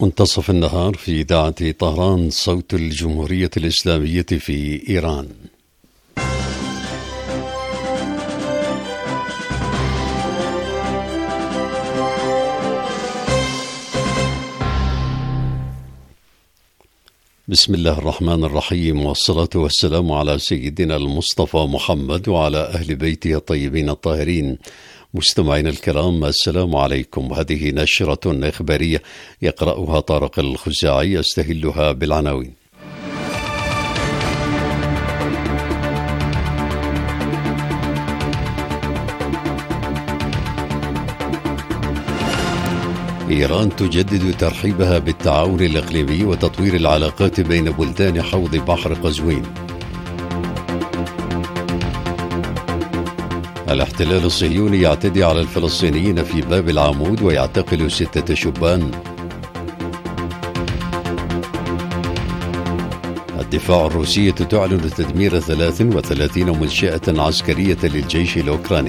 منتصف النهار في إذاعة طهران صوت الجمهورية الإسلامية في إيران. بسم الله الرحمن الرحيم، والصلاة والسلام على سيدنا المصطفى محمد وعلى أهل بيته الطيبين الطاهرين. مستمعين الكرام، السلام عليكم. هذه نشرة إخبارية يقرأها طارق الخزاعي، أستهلها بالعناوين. إيران تجدد ترحيبها بالتعاون الإقليمي وتطوير العلاقات بين بلدان حوض بحر قزوين. الاحتلال الصهيوني يعتدي على الفلسطينيين في باب العمود ويعتقل 6 شبان. الدفاع الروسية تعلن تدمير 33 منشأة عسكرية للجيش الأوكراني.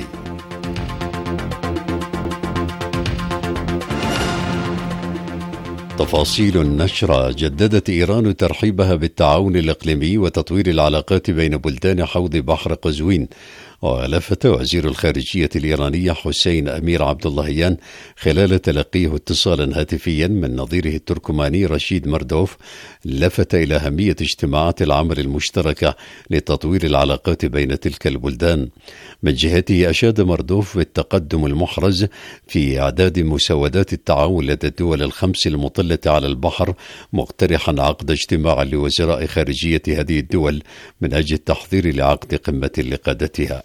تفاصيل النشرة: جددت إيران ترحيبها بالتعاون الإقليمي وتطوير العلاقات بين بلدان حوض بحر قزوين. ولفت وزير الخارجية الإيراني حسين أمير عبد اللهيان خلال تلقيه اتصالا هاتفيا من نظيره التركماني رشيد مردوف، لفت إلى أهمية اجتماعات العمل المشتركة لتطوير العلاقات بين تلك البلدان. من جهته أشاد مردوف بالتقدم المحرز في إعداد مسودات التعاون لدى الدول الخمس المطلة على البحر، مقترحا عقد اجتماع لوزراء خارجية هذه الدول من أجل التحضير لعقد قمة لقادتها.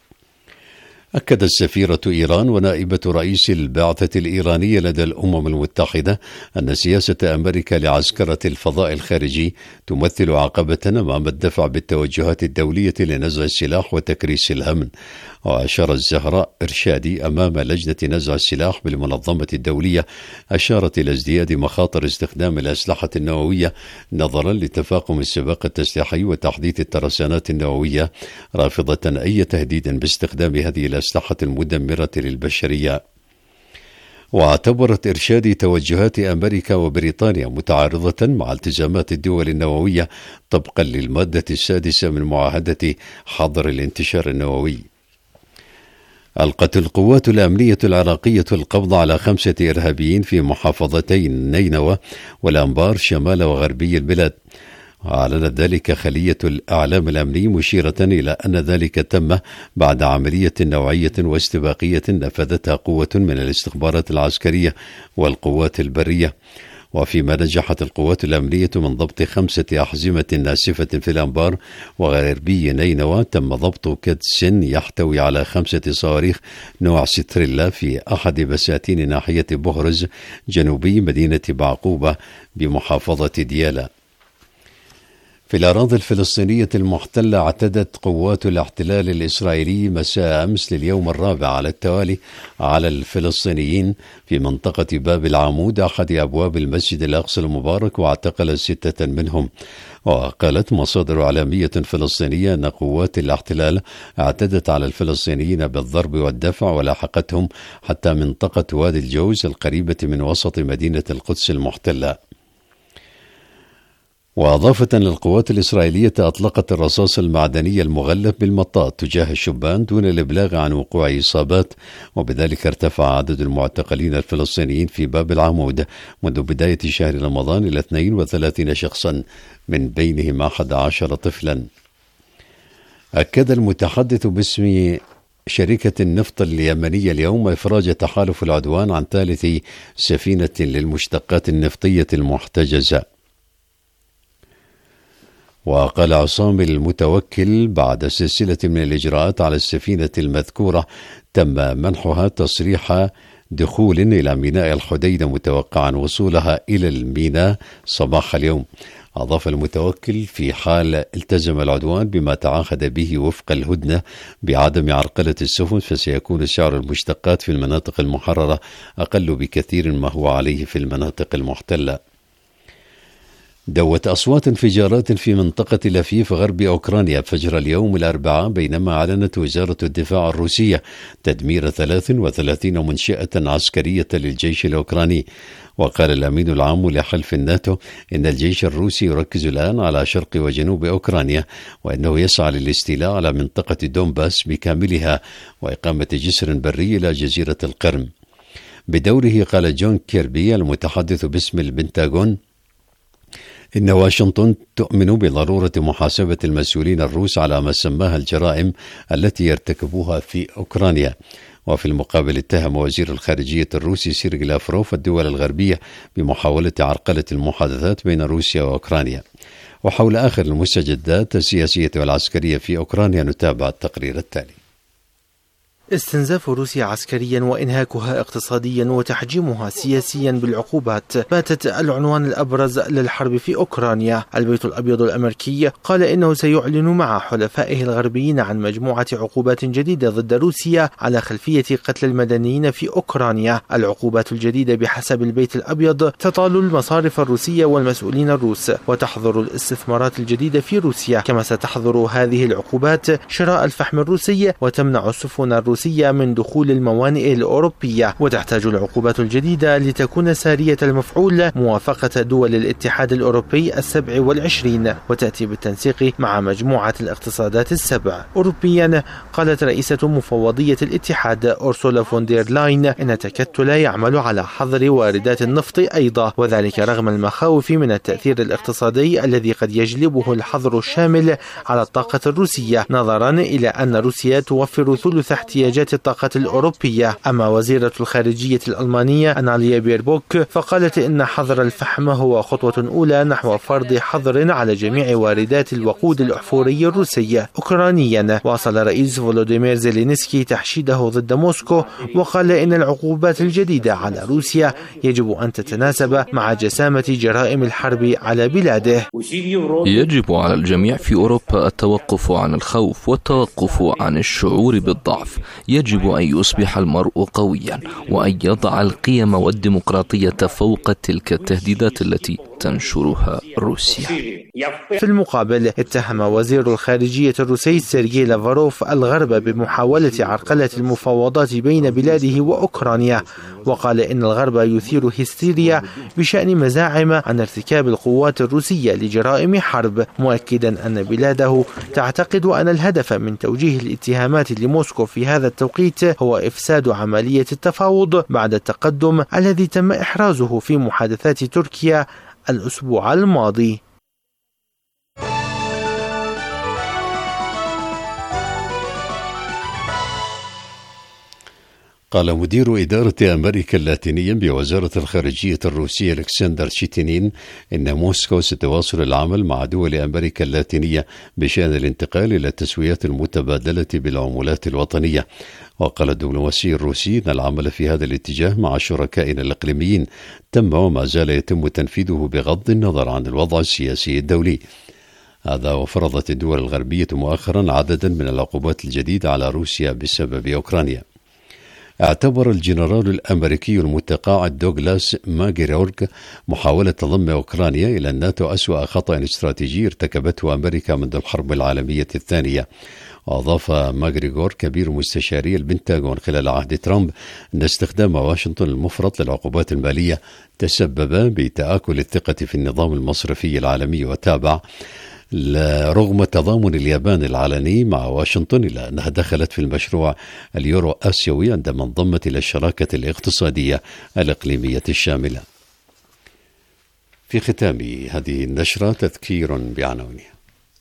أكدت سفيرة إيران ونائبة رئيس البعثة الإيرانية لدى الأمم المتحدة أن سياسة أمريكا لعسكرة الفضاء الخارجي تمثل عقبة أمام الدفع بالتوجهات الدولية لنزع السلاح وتكريس الأمن. وأشار الزهراء إرشادي أمام لجنة نزع السلاح بالمنظمة الدولية، أشارت إلى ازدياد مخاطر استخدام الأسلحة النووية نظرا لتفاقم السباق التسليحي وتحديث الترسانات النووية، رافضة أي تهديد باستخدام هذه الأسلحة المدمرة للبشرية. واعتبرت إرشادي توجهات أمريكا وبريطانيا متعارضة مع التزامات الدول النووية طبقا للمادة 6 من معاهدة حظر الانتشار النووي. ألقت القوات الأمنية العراقية القبض على 5 إرهابيين في محافظتين نينوى والأنبار شمال وغربي البلاد. أعلنت ذلك خلية الإعلام الأمني، مشيرة إلى أن ذلك تم بعد عملية نوعية واستباقية نفذتها قوة من الاستخبارات العسكرية والقوات البرية. وفيما نجحت القوات الأمنية من ضبط 5 أحزمة ناسفة في الأنبار وغربي نينوى، تم ضبط كدس يحتوي على 5 صواريخ نوع ستريلا في أحد بساتين ناحية بهرز جنوبي مدينة بعقوبة بمحافظة ديالى. في الأراضي الفلسطينية المحتلة، اعتدت قوات الاحتلال الإسرائيلي مساء أمس لليوم الرابع على التوالي على الفلسطينيين في منطقة باب العمود، أحد أبواب المسجد الأقصى المبارك، واعتقل 6 منهم. وقالت مصادر إعلامية فلسطينية أن قوات الاحتلال اعتدت على الفلسطينيين بالضرب والدفع ولاحقتهم حتى منطقة وادي الجوز القريبة من وسط مدينة القدس المحتلة. وأضافت أن القوات الإسرائيلية أطلقت الرصاص المعدني المغلف بالمطاط تجاه الشبان دون الإبلاغ عن وقوع إصابات، وبذلك ارتفع عدد المعتقلين الفلسطينيين في باب العمود منذ بداية شهر رمضان إلى 32 شخصا، من بينهم 11 طفلا. أكد المتحدث باسم شركة النفط اليمنية اليوم إفراج تحالف العدوان عن 3 سفينة للمشتقات النفطية المحتجزة. وقال عصام المتوكل بعد سلسلة من الإجراءات على السفينة المذكورة تم منحها تصريح دخول إلى ميناء الحديدة، متوقعا وصولها إلى الميناء صباح اليوم. أضاف المتوكل: في حال التزم العدوان بما تعهد به وفق الهدنة بعدم عرقلة السفن، فسيكون سعر المشتقات في المناطق المحررة أقل بكثير ما هو عليه في المناطق المحتلة. دوت أصوات انفجارات في منطقة لافيف غرب أوكرانيا فجر اليوم الأربعاء، بينما أعلنت وزارة الدفاع الروسية تدمير 33 منشأة عسكرية للجيش الأوكراني. وقال الأمين العام لحلف الناتو إن الجيش الروسي يركز الآن على شرق وجنوب أوكرانيا، وأنه يسعى للاستيلاء على منطقة دونباس بكاملها وإقامة جسر بري إلى جزيرة القرم. بدوره قال جون كيربي المتحدث باسم البنتاغون إن واشنطن تؤمن بضرورة محاسبة المسؤولين الروس على ما سماها الجرائم التي يرتكبوها في أوكرانيا. وفي المقابل اتهم وزير الخارجية الروسي سيرجي لافروف الدول الغربية بمحاولة عرقلة المحادثات بين روسيا وأوكرانيا. وحول آخر المستجدات السياسية والعسكرية في أوكرانيا نتابع التقرير التالي. استنزاف روسيا عسكريا وإنهاكها اقتصاديا وتحجيمها سياسيا بالعقوبات باتت العنوان الأبرز للحرب في أوكرانيا. البيت الأبيض الأمريكي قال إنه سيعلن مع حلفائه الغربيين عن مجموعة عقوبات جديدة ضد روسيا على خلفية قتل المدنيين في أوكرانيا. العقوبات الجديدة بحسب البيت الأبيض تطال المصارف الروسية والمسؤولين الروس وتحظر الاستثمارات الجديدة في روسيا، كما ستحظر هذه العقوبات شراء الفحم الروسي وتمنع السفن الروسية من دخول الموانئ الأوروبية. وتحتاج العقوبات الجديدة لتكون سارية المفعول موافقة دول الاتحاد الأوروبي 27 وتأتي بالتنسيق مع مجموعة الاقتصادات السبع. أوروبيا قالت رئيسة مفوضية الاتحاد أورسولا فون دير لاين إن التكتل يعمل على حظر واردات النفط أيضا، وذلك رغم المخاوف من التأثير الاقتصادي الذي قد يجلبه الحظر الشامل على الطاقة الروسية، نظرا إلى أن روسيا توفر ثلث احتياجات الطاقة الأوروبية. أما وزيرة الخارجية الألمانية أناليا بيربوك فقالت إن حظر الفحم هو خطوة أولى نحو فرض حظر على جميع واردات الوقود الأحفوري الروسي. أوكرانيا واصل رئيس فولوديمير زيلينسكي تحشيده ضد موسكو، وقال إن العقوبات الجديدة على روسيا يجب أن تتناسب مع جسامة جرائم الحرب على بلاده. يجب على الجميع في أوروبا التوقف عن الخوف والتوقف عن الشعور بالضعف. يجب أن يصبح المرء قويا وأن يضع القيم والديمقراطية فوق تلك التهديدات التي تنشرها روسيا. في المقابل اتهم وزير الخارجية الروسي سيرجي لافروف الغرب بمحاولة عرقلة المفاوضات بين بلاده وأوكرانيا، وقال إن الغرب يثير هستيريا بشأن مزاعم عن ارتكاب القوات الروسية لجرائم حرب، مؤكدا أن بلاده تعتقد أن الهدف من توجيه الاتهامات لموسكو في هذا التوقيت هو إفساد عملية التفاوض بعد التقدم الذي تم إحرازه في محادثات تركيا الأسبوع الماضي. قال مدير إدارة أمريكا اللاتينية بوزارة الخارجية الروسية ألكسندر شيتينين إن موسكو ستواصل العمل مع دول أمريكا اللاتينية بشأن الانتقال إلى التسويات المتبادلة بالعملات الوطنية. وقال الدبلوماسي الروسي إن العمل في هذا الاتجاه مع شركائنا الإقليميين تم وما زال يتم تنفيذه بغض النظر عن الوضع السياسي الدولي. هذا وفرضت الدول الغربية مؤخرا عددا من العقوبات الجديدة على روسيا بسبب أوكرانيا. اعتبر الجنرال الأمريكي المتقاعد دوغلاس ماغريغور محاولة ضم أوكرانيا إلى الناتو أسوأ خطأ استراتيجي ارتكبته أمريكا منذ الحرب العالمية الثانية. وأضاف ماغريغور كبير مستشاري البنتاغون خلال عهد ترامب أن استخدام واشنطن المفرط للعقوبات المالية تسبب بتآكل الثقة في النظام المصرفي العالمي. وتابع رغم تضامن اليابان العلني مع واشنطن إلى أنها دخلت في المشروع اليورو آسيوي عندما انضمت إلى الشراكة الاقتصادية الإقليمية الشاملة. في ختام هذه النشرة تذكير بعناوينها.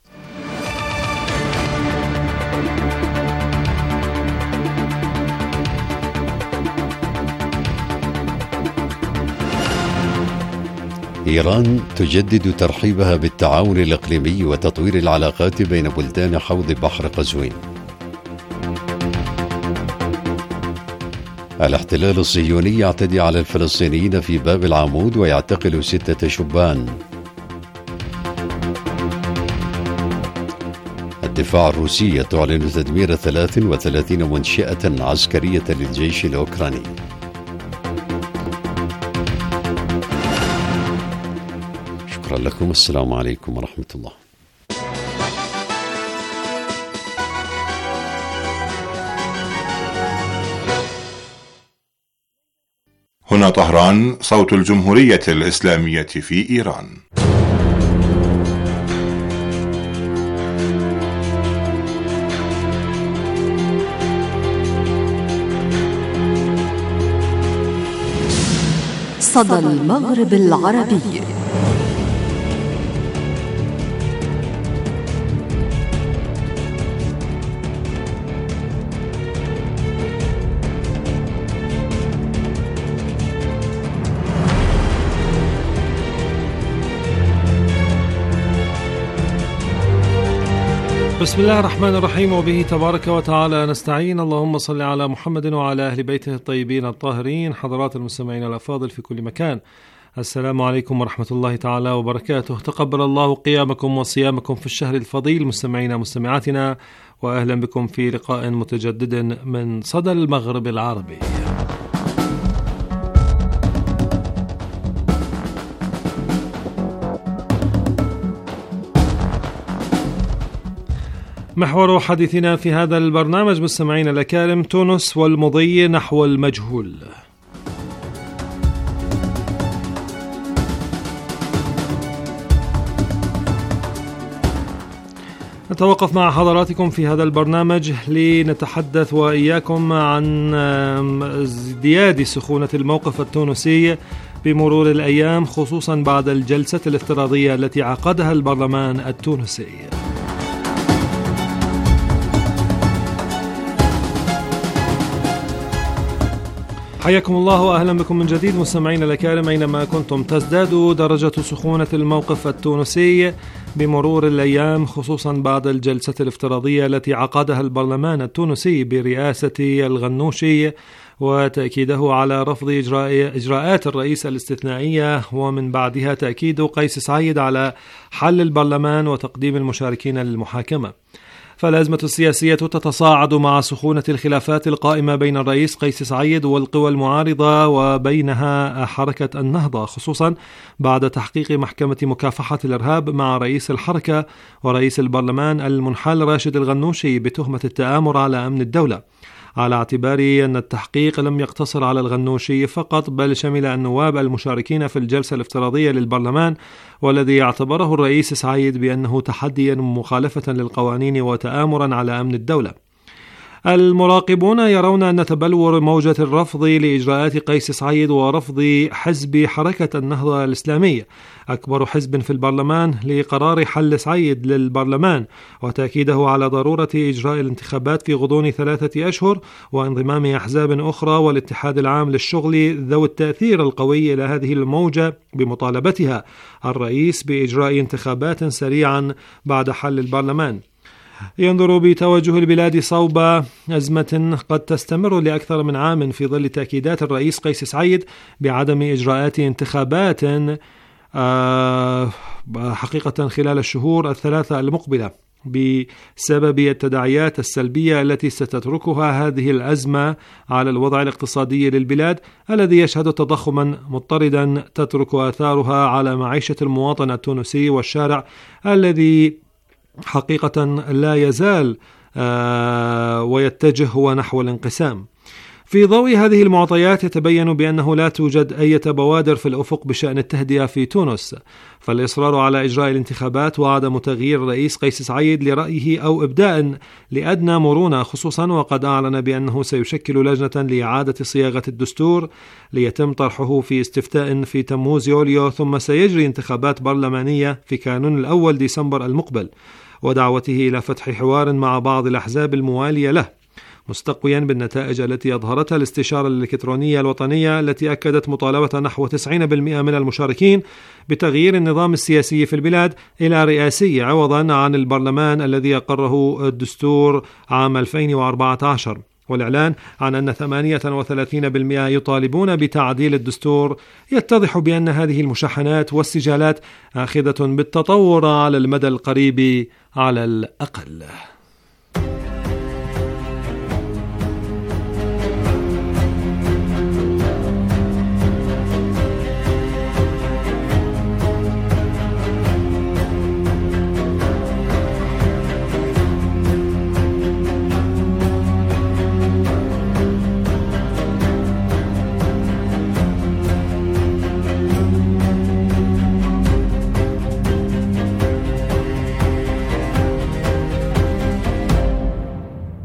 إيران تجدد ترحيبها بالتعاون الإقليمي وتطوير العلاقات بين بلدان حوض بحر قزوين. الاحتلال الصهيوني يعتدي على الفلسطينيين في باب العمود ويعتقل 6 شبان. الدفاع الروسي تعلن تدمير 33 منشأة عسكرية للجيش الأوكراني. شكرا لكم. السلام عليكم ورحمة الله. هنا طهران، صوت الجمهورية الإسلامية في إيران. صدى المغرب العربي. بسم الله الرحمن الرحيم، وبه تبارك وتعالى نستعين. اللهم صل على محمد وعلى أهل بيته الطيبين الطاهرين. حضرات المستمعين الأفاضل في كل مكان، السلام عليكم ورحمة الله تعالى وبركاته. تقبل الله قيامكم وصيامكم في الشهر الفضيل. مستمعينا مستمعاتنا، وأهلا بكم في لقاء متجدد من صدى المغرب العربي. محور حديثنا في هذا البرنامج مستمعينا الأكارم تونس والمضي نحو المجهول. نتوقف مع حضراتكم في هذا البرنامج لنتحدث وإياكم عن ازدياد سخونة الموقف التونسي بمرور الأيام، خصوصا بعد الجلسة الافتراضية التي عقدها البرلمان التونسي. حياكم الله وأهلا بكم من جديد مستمعين الأكارم أينما كنتم. تزداد درجة سخونة الموقف التونسي بمرور الأيام، خصوصا بعد الجلسة الافتراضية التي عقدها البرلمان التونسي برئاسة الغنوشي، وتأكيده على رفض إجراءات الرئيس الاستثنائية، ومن بعدها تأكيد قيس سعيد على حل البرلمان وتقديم المشاركين للمحاكمة. فالأزمة السياسية تتصاعد مع سخونة الخلافات القائمة بين الرئيس قيس سعيد والقوى المعارضة وبينها حركة النهضة، خصوصا بعد تحقيق محكمة مكافحة الإرهاب مع رئيس الحركة ورئيس البرلمان المنحل راشد الغنوشي بتهمة التآمر على أمن الدولة، على اعتبار أن التحقيق لم يقتصر على الغنوشي فقط، بل شمل النواب المشاركين في الجلسة الافتراضية للبرلمان، والذي اعتبره الرئيس سعيد بأنه تحديا مخالفة للقوانين وتآمرا على أمن الدولة. المراقبون يرون أن تبلور موجة الرفض لإجراءات قيس سعيد ورفض حزب حركة النهضة الإسلامية، أكبر حزب في البرلمان، لقرار حل سعيد للبرلمان وتأكيده على ضرورة إجراء الانتخابات في غضون 3 أشهر وانضمام أحزاب أخرى والاتحاد العام للشغل ذوي التأثير القوي إلى هذه الموجة، بمطالبتها الرئيس بإجراء انتخابات سريعا بعد حل البرلمان. ينظر بتوجه البلاد صوب أزمة قد تستمر لأكثر من عام في ظل تأكيدات الرئيس قيس سعيد بعدم إجراءات انتخابات حقيقة خلال الشهور 3 المقبلة، بسبب التداعيات السلبية التي ستتركها هذه الأزمة على الوضع الاقتصادي للبلاد، الذي يشهد تضخما مضطردا تترك آثارها على معيشة المواطن التونسي والشارع، الذي حقيقة لا يزال ويتجه نحو الانقسام. في ضوء هذه المعطيات يتبين بأنه لا توجد أي بوادر في الأفق بشأن التهدئة في تونس، فالإصرار على إجراء الانتخابات وعدم تغيير الرئيس قيس سعيد لرأيه أو إبداء لأدنى مرونة، خصوصا وقد أعلن بأنه سيشكل لجنة لإعادة صياغة الدستور ليتم طرحه في استفتاء في تموز يوليو، ثم سيجري انتخابات برلمانية في كانون الأول ديسمبر المقبل، ودعوته إلى فتح حوار مع بعض الأحزاب الموالية له، مستقويا بالنتائج التي أظهرتها الاستشارة الإلكترونية الوطنية، التي أكدت مطالبة نحو 90% من المشاركين بتغيير النظام السياسي في البلاد إلى رئاسي عوضا عن البرلمان الذي أقره الدستور عام 2014، والإعلان عن أن 38% يطالبون بتعديل الدستور. يتضح بأن هذه المشاحنات والسجالات آخذة بالتطور على المدى القريب على الأقل.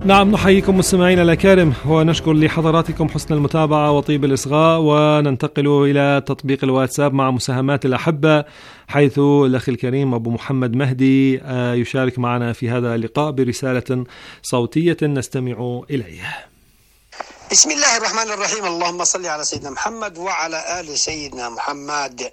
نعم، نحييكم مستمعينا الأكارم ونشكر لحضراتكم حسن المتابعة وطيب الإصغاء، وننتقل إلى تطبيق الواتساب مع مساهمات الأحبة، حيث الأخ الكريم أبو محمد مهدي يشارك معنا في هذا اللقاء برسالة صوتية نستمع إليها. بسم الله الرحمن الرحيم. اللهم صل على سيدنا محمد وعلى آل سيدنا محمد.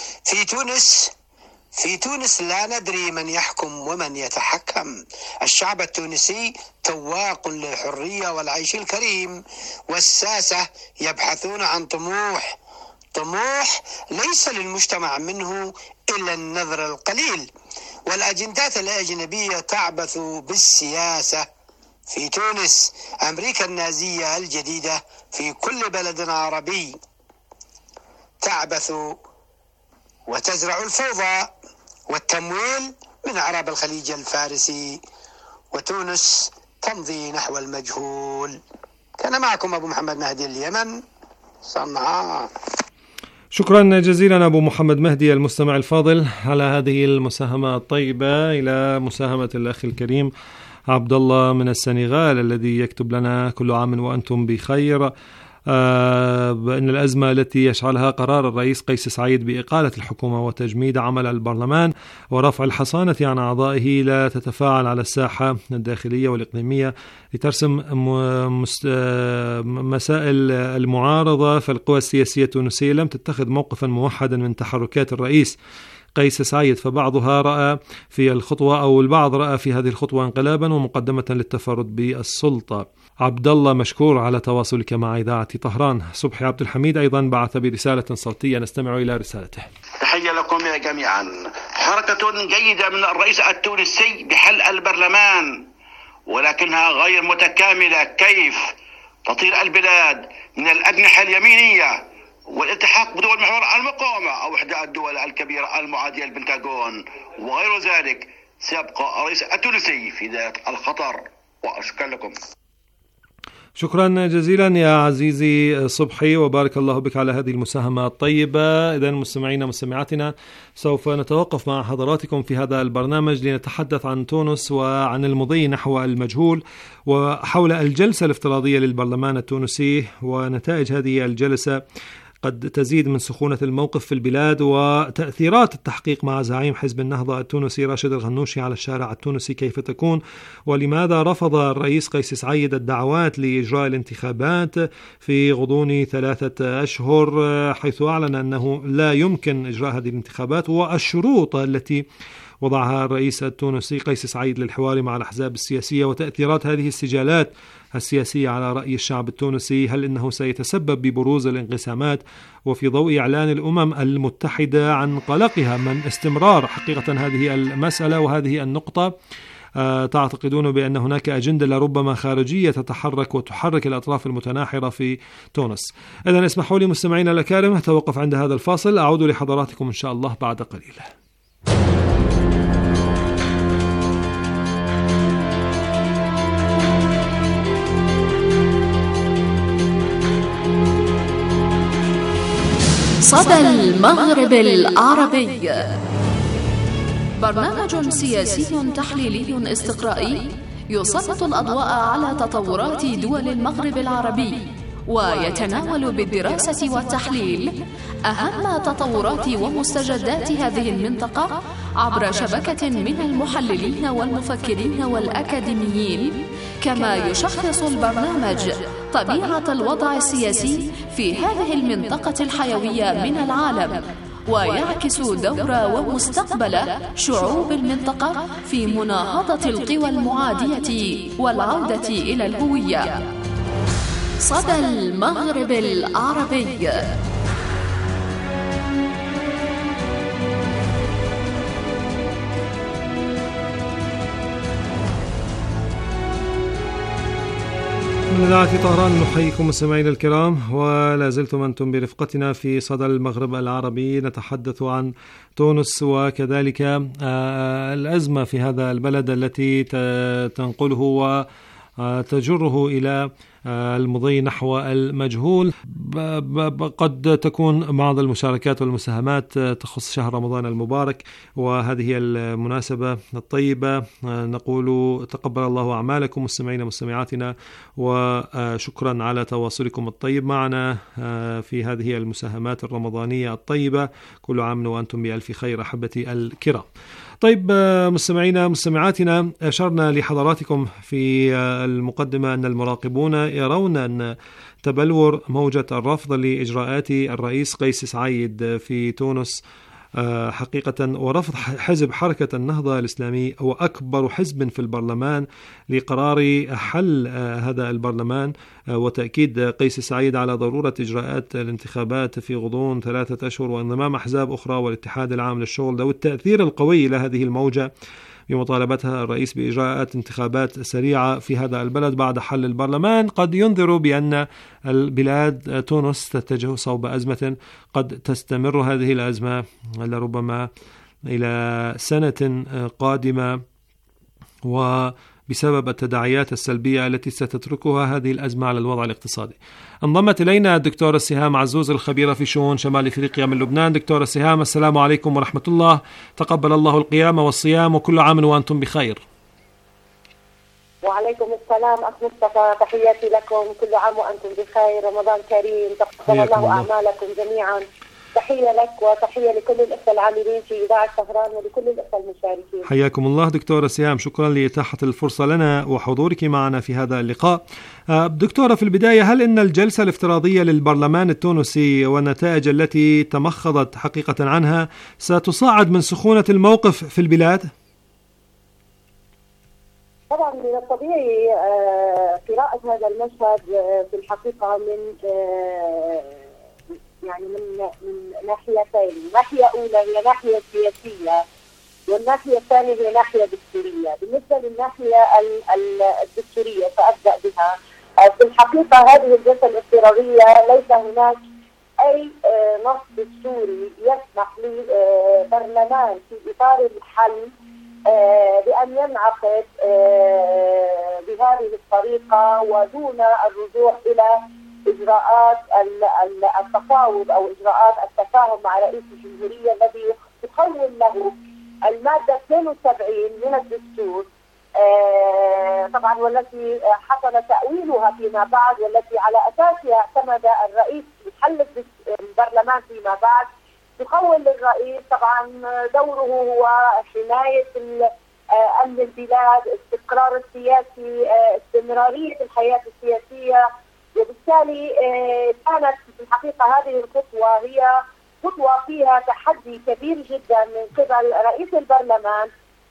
في تونس لا ندري من يحكم ومن يتحكم. الشعب التونسي تواق للحرية والعيش الكريم، والساسة يبحثون عن طموح ليس للمجتمع منه إلا النذر القليل، والأجندات الأجنبية تعبث بالسياسة. في تونس أمريكا النازية الجديدة في كل بلد عربي تعبث وتزرع الفوضى والتمويل من أعراب الخليج الفارسي، وتونس تمضي نحو المجهول. كان معكم أبو محمد مهدي، اليمن، صنعاء. شكرا جزيلا أبو محمد مهدي المستمع الفاضل على هذه المساهمة الطيبة. إلى مساهمة الأخ الكريم عبد الله من السنغال الذي يكتب لنا: كل عام وأنتم بخير. بأن الأزمة التي يشعلها قرار الرئيس قيس سعيد بإقالة الحكومة وتجميد عمل البرلمان ورفع الحصانة عن أعضائه لا تتفاعل على الساحة الداخلية والإقليمية لترسم مسائل المعارضة، فالقوى السياسية التونسية لم تتخذ موقفا موحدا من تحركات الرئيس قيس سعيد، فبعضها رأى في الخطوة أو البعض رأى في هذه الخطوة انقلابا ومقدمة للتفرد بالسلطة. عبد الله مشكور على تواصلك مع إذاعة طهران. صبحي عبد الحميد أيضا بعث برسالة صوتية نستمع إلى رسالته. تحية لكم يا جميعا. حركة جيدة من الرئيس التونسي بحل البرلمان، ولكنها غير متكاملة. كيف تطير البلاد من الأجنحة اليمينية والالتحاق بدول محور المقاومة أو إحدى الدول الكبيرة المعادية للبنتاغون وغير ذلك، سيبقى الرئيس التونسي في ذات الخطر. وأشكر لكم. شكرا جزيلا يا عزيزي صبحي، وبارك الله بك على هذه المساهمة الطيبة. إذن مستمعينا مستمعاتنا، سوف نتوقف مع حضراتكم في هذا البرنامج لنتحدث عن تونس وعن المضي نحو المجهول، وحول الجلسة الافتراضية للبرلمان التونسي ونتائج هذه الجلسة قد تزيد من سخونة الموقف في البلاد، وتأثيرات التحقيق مع زعيم حزب النهضة التونسي راشد الغنوشي على الشارع التونسي كيف تكون، ولماذا رفض الرئيس قيس سعيد الدعوات لإجراء الانتخابات في غضون 3 أشهر، حيث أعلن أنه لا يمكن إجراء هذه الانتخابات، والشروط التي وضعها الرئيس التونسي قيس سعيد للحوار مع الأحزاب السياسية، وتأثيرات هذه السجالات السياسية على رأي الشعب التونسي. هل إنه سيتسبب ببروز الانقسامات؟ وفي ضوء إعلان الأمم المتحدة عن قلقها من استمرار حقيقة هذه المسألة وهذه النقطة، تعتقدون بأن هناك أجندة لربما خارجية تتحرك وتحرك الأطراف المتناحرة في تونس؟ إذن اسمحوا لي مستمعينا الأكارم أتوقف عند هذا الفاصل، أعود لحضراتكم إن شاء الله بعد قليل. صدى المغرب العربي، برنامج سياسي تحليلي استقرائي يسلط الأضواء على تطورات دول المغرب العربي، ويتناول بالدراسة والتحليل أهم تطورات ومستجدات هذه المنطقة عبر شبكة من المحللين والمفكرين والأكاديميين. كما يشخص البرنامج طبيعة الوضع السياسي في هذه المنطقة الحيوية من العالم، ويعكس دور ومستقبل شعوب المنطقة في مناهضة القوى المعادية والعودة إلى الهوية. صدى المغرب العربي. من إذاعة طهران نحييكم مستمعينا الكرام، ولا زلتم أنتم برفقتنا في صدى المغرب العربي. نتحدث عن تونس وكذلك الأزمة في هذا البلد التي تنقله وتجره إلى المضي نحو المجهول. قد تكون بعض المشاركات والمساهمات تخص شهر رمضان المبارك، وهذه المناسبة الطيبة نقول تقبل الله أعمالكم مستمعينا مستمعاتنا، وشكرا على تواصلكم الطيب معنا في هذه المساهمات الرمضانية الطيبة. كل عام وأنتم بألف خير أحبتي الكرام. طيب مستمعينا مستمعاتنا، أشرنا لحضراتكم في المقدمة أن المراقبون يرون أن تبلور موجة الرفض لإجراءات الرئيس قيس سعيد في تونس حقيقة، ورفض حزب حركة النهضة الإسلامي هو أكبر حزب في البرلمان لقرار حل هذا البرلمان، وتأكيد قيس سعيد على ضرورة إجراءات الانتخابات في غضون 3 أشهر وانضمام أحزاب أخرى والاتحاد العام للشغل، ذوي التأثير القوي إلى هذه الموجة بمطالبتها الرئيس بإجراءات انتخابات سريعة في هذا البلد بعد حل البرلمان، قد ينذر بأن البلاد تونس تتجه صوب أزمة قد تستمر هذه الأزمة لربما إلى سنة قادمة، وبسبب التداعيات السلبية التي ستتركها هذه الأزمة على الوضع الاقتصادي. انضمت إلينا الدكتورة سهام عزوز الخبيرة في شؤون شمال إفريقيا من لبنان. دكتورة سهام، السلام عليكم ورحمة الله، تقبل الله القيام والصيام وكل عام وأنتم بخير. وعليكم السلام أخ مصطفى، تحياتي لكم، كل عام وأنتم بخير، رمضان كريم، تقبل الله أعمالكم جميعا. تحية لك وتحية لكل الأخوة العاملين في إذاعة طهران ولكل الأخوة المشاركين. حياكم الله دكتورة سهام، شكرا لإتاحة الفرصة لنا وحضورك معنا في هذا اللقاء. دكتورة، في البداية، هل إن الجلسة الافتراضية للبرلمان التونسي والنتائج التي تمخضت حقيقة عنها ستصاعد من سخونة الموقف في البلاد؟ طبعا من الطبيعي قراءة هذا المشهد في الحقيقة من ناحيتين. ناحية أولى هي ناحية سياسية، والناحية الثانية هي ناحية دستورية. بالنسبة للناحية الدستورية فأبدأ بها. في الحقيقة هذه الجلسة الافتراضية ليس هناك أي نص دستوري يسمح لبرلمان في إطار الحل بأن ينعقد بهذه الطريقة ودون الرجوع إلى إجراءات التفاوض أو إجراءات التفاهم مع رئيس الجمهورية الذي تخول له المادة 72 من الدستور، طبعا والتي حصل تأويلها فيما بعد، والتي على أساسها اعتمد الرئيس لحل البرلمان فيما بعد. تخول للرئيس طبعا دوره هو حماية أمن البلاد، استقرار السياسي، استمرارية الحياة السياسية، وبالتالي كانت في الحقيقة هذه الخطوة هي خطوة فيها تحدي كبير جدا من قبل رئيس البرلمان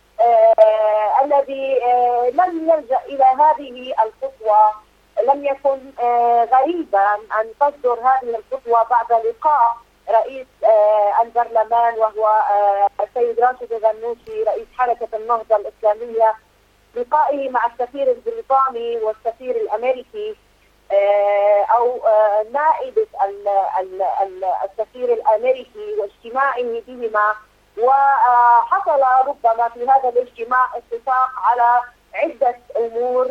الذي لم يلجأ إلى هذه الخطوة. لم يكن غريبا أن تصدر هذه الخطوة بعد لقاء رئيس البرلمان وهو السيد راشد الغنوشي رئيس حركة النهضة الإسلامية، لقائه مع السفير البريطاني والسفير الأمريكي أو نائبة السفير الأمريكي واجتماعه بهما. وحصل ربما في هذا الاجتماع اتفاق على عدة أمور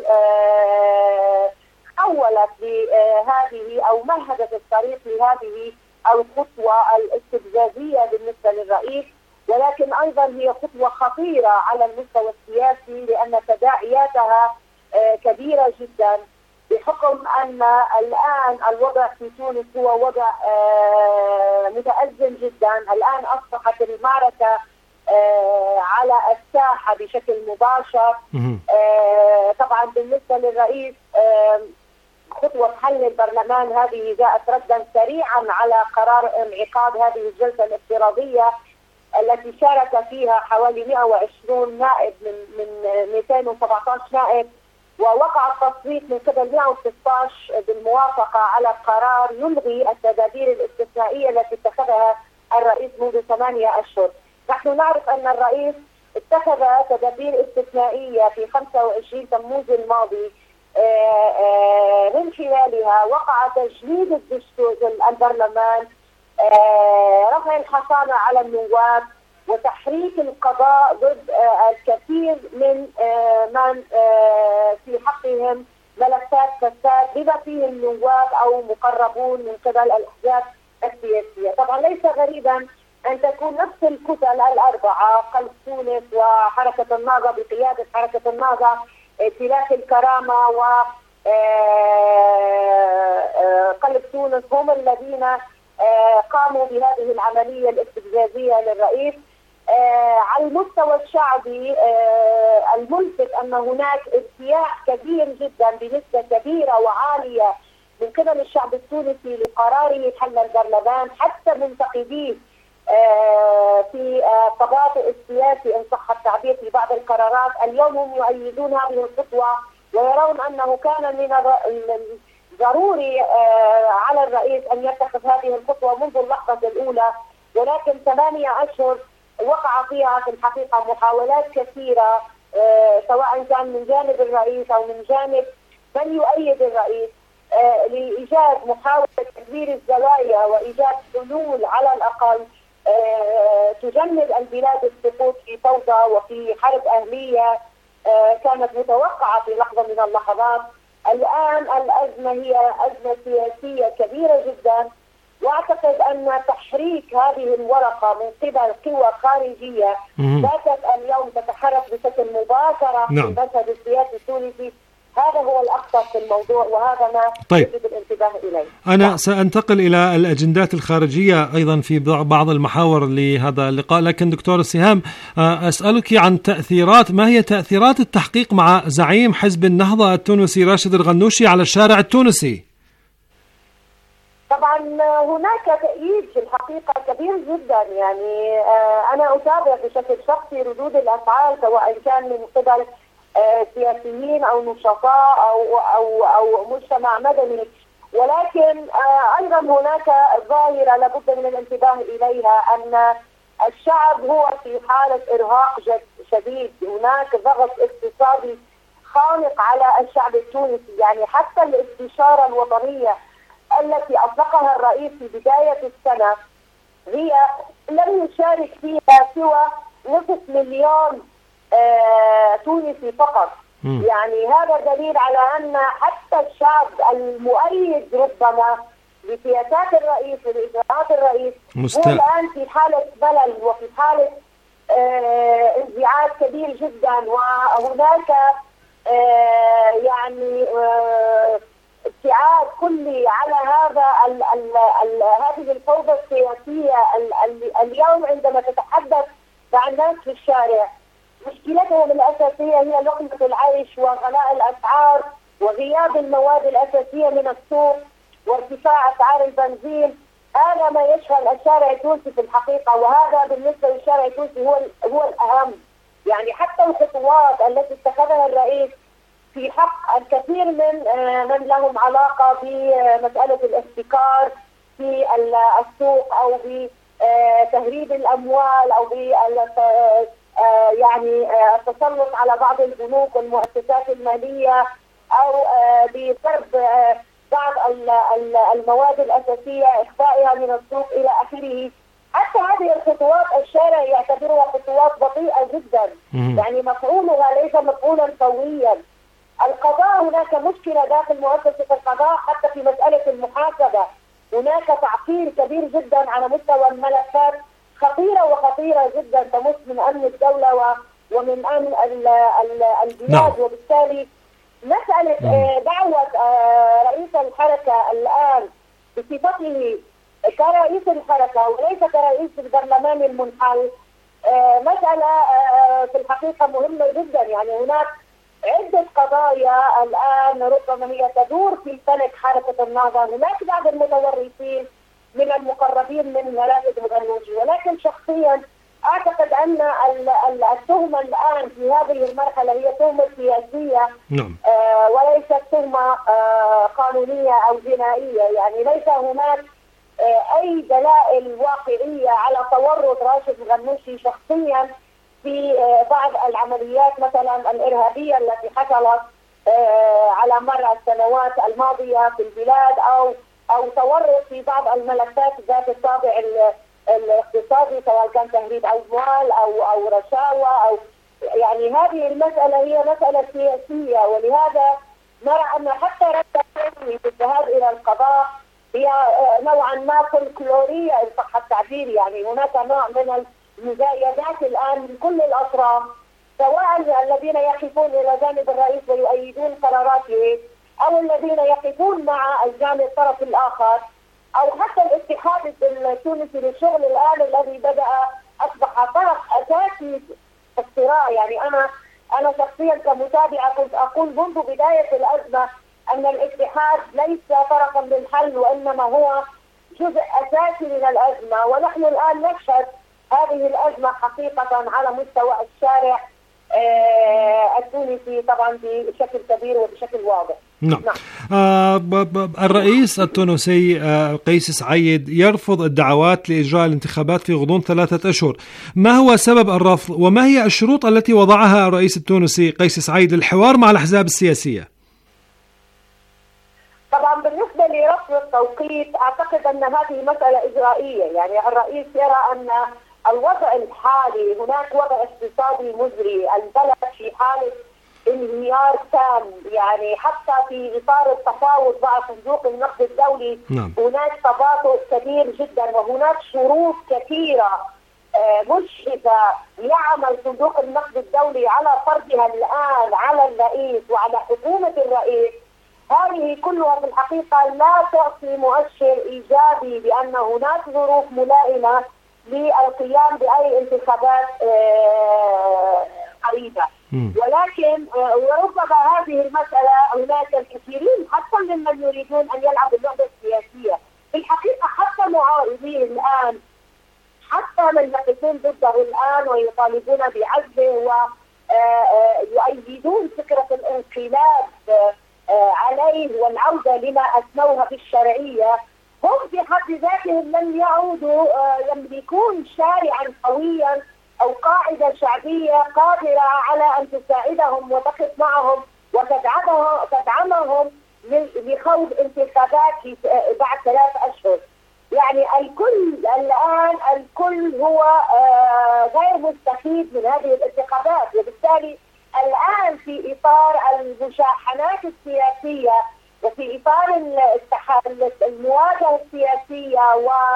حولت لهذه أو مهدت الطريق لهذه الخطوة الاستفزازية بالنسبة للرئيس، ولكن أيضا هي خطوة خطيرة على المستوى السياسي لأن تداعياتها كبيرة جدا، بحكم أن الآن الوضع في تونس هو وضع متأزم جدا. الآن أصبحت المعركة على الساحة بشكل مباشر. طبعا بالنسبة للرئيس خطوة حل البرلمان هذه جاءت ردا سريعا على قرار انعقاد هذه الجلسة الافتراضية التي شارك فيها حوالي 120 نائب من 217 نائب، ووقع التصويت من قبل 116 بالموافقة على قرار يلغي التدابير الاستثنائية التي اتخذها الرئيس منذ 8 أشهر. نحن نعرف أن الرئيس اتخذ تدابير استثنائية في 25 تموز الماضي، من خلالها وقع تجنيد الدستور البرلمان، رفع الحصانة على النواب، وتحريك القضاء ضد الكثير من في حقهم ملفات فساد بما فيه النواب أو مقربون من قبل الأحزاب السياسية. طبعا ليس غريبا أن تكون نفس الكتل الأربعة، قلب تونس وحركة النهضة بقيادة حركة النهضة، ائتلاف الكرامة وقلب تونس، هم الذين قاموا بهذه العملية الاستفزازية للرئيس. على المستوى الشعبي الملفت أن هناك ارتياح كبير جدا بنسبة كبيرة وعالية من قبل الشعب التونسي لقراره حل البرلمان، حتى منتقديه في التباطؤ السياسي إن صح التعبير في بعض القرارات اليوم هم يؤيدون هذه الخطوة ويرون أنه كان من ضروري على الرئيس أن يتخذ هذه الخطوة منذ اللحظة الأولى، ولكن 8 أشهر وقع فيها في الحقيقة محاولات كثيرة سواء كان من جانب الرئيس أو من جانب من يؤيد الرئيس لإيجاد محاولة تكبير الزوايا وإيجاد حلول على الأقل تجنب البلاد السقوط في فوضى وفي حرب أهلية كانت متوقعة في لحظة من اللحظات. الآن الأزمة هي أزمة سياسية كبيرة جدا، واعتقد ان تحريك هذه الورقه من قبل قوى خارجيه باتت اليوم تتحرك بشكل مباشره في المشهد السياسي التونسي، هذا هو الاخطر في الموضوع وهذا ما يجب الانتباه اليه. انا سانتقل الى الاجندات الخارجيه ايضا في بعض المحاور لهذا اللقاء، لكن دكتور سهام اسالك عن تاثيرات، ما هي تاثيرات التحقيق مع زعيم حزب النهضه التونسي راشد الغنوشي على الشارع التونسي؟ طبعا هناك تأييد في الحقيقة كبير جدا، يعني أنا أتابع بشكل شخصي ردود الأفعال سواء كان من قبل سياسيين أو نشطاء أو مجتمع مدني، ولكن أيضا هناك ظاهرة لابد من الانتباه إليها، أن الشعب هو في حالة إرهاق شديد، هناك ضغط اقتصادي خانق على الشعب التونسي، يعني حتى الاستشارة الوطنية التي أطلقها الرئيس في بداية السنة هي لم يشارك فيها سوى 500,000 تونسي فقط. يعني هذا دليل على أن حتى الشعب المؤيد ربما لسياسات الرئيس ولإجراءات الرئيس هو الآن في حالة ملل وفي حالة انزعاج كبير جدا، وهناك يعني ابتعاد كلي على هذه الفوضى السياسية. اليوم عندما تتحدث مع الناس في الشارع مشكلتهم الأساسية هي لقمة العيش وغلاء الأسعار وغياب المواد الأساسية من السوق وارتفاع أسعار البنزين. هذا ما يشغل الشارع التونسي في الحقيقة، وهذا بالنسبة للشارع التونسي هو الأهم. يعني حتى الخطوات التي اتخذها الرئيس في حق الكثير من لهم علاقة بمسألة الاحتكار في السوق أو بتهريب الأموال أو يعني التسلط على بعض البنوك والمؤسسات المالية أو بضرب بعض المواد الأساسية إخفائها من السوق إلى آخره. حتى هذه الخطوات الشارع يعتبرها خطوات بطيئة جدا، يعني مفعولها ليس مفعولا قويا. القضاء هناك مشكلة داخل مؤسسة القضاء حتى في مسألة المحاسبة، هناك تعطيل كبير جدا على مستوى الملفات خطيرة جدا تمس من أمن الدولة ومن أمن البلاد. وبالتالي مسألة دعوة رئيس الحركة الآن بصفته كرئيس الحركة وليس كرئيس البرلمان المنحل مسألة في الحقيقة مهمة جدا. يعني هناك عدة قضايا الآن ربما هي تدور في فلك حركة النهضة، هناك بعض المتورطين من المقربين من راشد الغنوشي، ولكن شخصيا أعتقد أن التهمة الآن في هذه المرحلة هي تهمة سياسية وليست تهمة قانونية أو جنائية. يعني ليس هناك أي دلائل واقعية على تورط راشد الغنوشي شخصيا في بعض العمليات مثلا الإرهابية التي حصلت على مر السنوات الماضية في البلاد أو تورط في بعض الملفات ذات الطابع الاقتصادي سواء كان تهريب أموال أو رشاوى يعني هذه المسألة هي مسألة سياسية، ولهذا نرى أن حتى رد التونسي بالذهاب إلى القضاء هي نوعا ما فولكلورية إن صح التعبير. يعني هناك نوع من المزايدات الآن من كل الأطراف، سواء الذين يقفون إلى جانب الرئيس ويؤيدون قراراته، أو الذين يقفون مع الجانب الطرف الآخر، أو حتى الاتحاد التونسي للشغل الآن الذي بدأ أصبح طرف أساسي في الصراع. يعني أنا شخصيا كمتابعة كنت أقول منذ بداية الأزمة أن الاتحاد ليس طرفا للحل، وإنما هو جزء أساسي من الأزمة. ونحن الآن نشهد هذه الأزمة حقيقة على مستوى الشارع التونسي طبعا بشكل كبير وبشكل واضح. نعم. الرئيس التونسي قيس سعيد يرفض الدعوات لإجراء الانتخابات في غضون 3 أشهر. ما هو سبب الرفض، وما هي الشروط التي وضعها الرئيس التونسي قيس سعيد للحوار مع الأحزاب السياسية؟ طبعا بالنسبة لرفض التوقيت أعتقد أن هذه مسألة إجرائية. يعني الرئيس يرى أن الوضع الحالي هناك وضع اقتصادي مزري، البلد في حالة انهيار تام. يعني حتى في إطار التفاوض مع صندوق النقد الدولي هناك تباطؤ كبير جدا، وهناك شروط كثيرة مشرفة يعمل صندوق النقد الدولي على فرضها الآن على الرئيس وعلى حكومة الرئيس. هذه كلها في الحقيقة لا تعطي مؤشر إيجابي بأن هناك ظروف ملائمة للقيام بأي انتخابات قريبة. ولكن وربما هذه المسألة هناك الكثيرين حتى ممن يريدون أن يلعبوا اللعبة السياسية. في الحقيقة حتى معارضين الآن، حتى من يقفون ضده الآن ويطالبون بعزله ويؤيدون فكرة الانقلاب عليه والعودة لما أسموها بالشرعية، هم بحد ذاتهم لم يعودوا يملكون شارعا قويا أو قاعدة شعبية قادرة على أن تساعدهم وتقف معهم وتدعمهم لخوض انتخابات بعد 3 أشهر. يعني الكل هو غير مستفيد من هذه الانتخابات، وبالتالي الآن في إطار المشاحنات السياسية وفي إطار المواجهة السياسية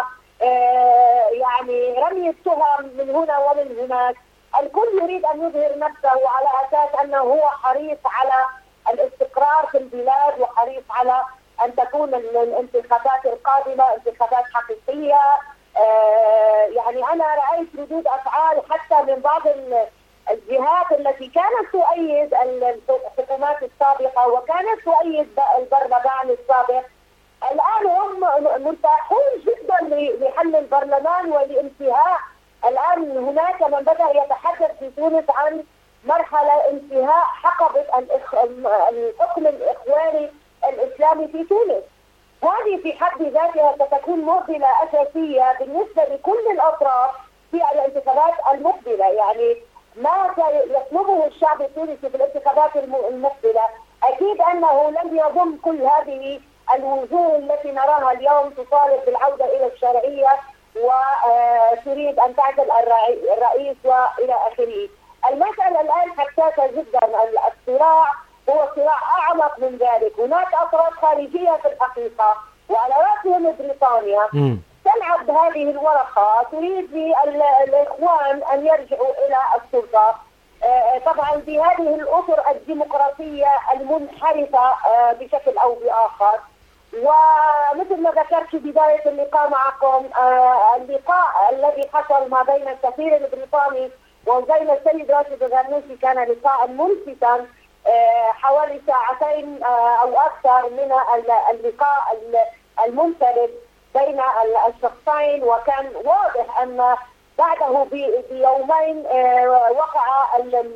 يعني رمي التهم من هنا ومن هناك، الكل يريد أن يظهر نفسه على أساس أنه هو حريص على الاستقرار في البلاد وحريص على أن تكون الانتخابات القادمة انتخابات حقيقية. يعني أنا رأيت ردود أفعال حتى من بعض الجهات التي كانت تؤيد الحكومات السابقة وكانت تؤيد البرلمان السابق، الآن هم مرتاحون جدا لحل البرلمان ولانتهاء. الآن هناك من بدأ يتحدث في تونس عن مرحلة انتهاء حقبة الحكم الإخواني الإسلامي في تونس. هذه في حد ذاتها ستكون معضلة أساسية بالنسبة لكل الأطراف في الانتخابات المقبلة. يعني ما يطلبه الشعب التونسي في الانتخابات المقبلة أكيد أنه لم يضم كل هذه الوجوه التي نراها اليوم تطالب بالعودة إلى الشرعية وتريد أن تعزل الرئيس وإلى آخره. المسألة الآن حساسة جدا. الصراع هو صراع أعمق من ذلك. هناك أطراف خارجية في الحقيقة وعلى رأسهم بريطانيا تلعب هذه الورقة، تريد الإخوان أن يرجعوا إلى السلطة طبعا بهذه الأطر الديمقراطية المنحرفة بشكل أو بآخر. ومثل ما ذكرت في بداية اللقاء معكم، اللقاء الذي حصل ما بين السفير البريطاني وبين السيد راشد الغنوشي كان لقاء ملفتا حوالي 2 أو أكثر من اللقاء المنفرد بين الشخصين. وكان واضح أن بعده بيومين وقع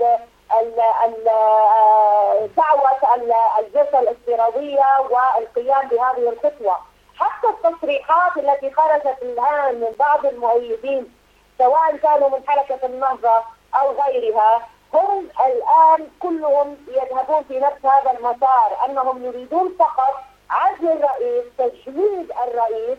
دعوة الجلسة الافتراضية والقيام بهذه الخطوة. حتى التصريحات التي خرجت الآن من بعض المؤيدين سواء كانوا من حركة النهضة أو غيرها، هم الآن كلهم يذهبون في نفس هذا المسار، أنهم يريدون فقط عزل الرئيس، تجميد الرئيس،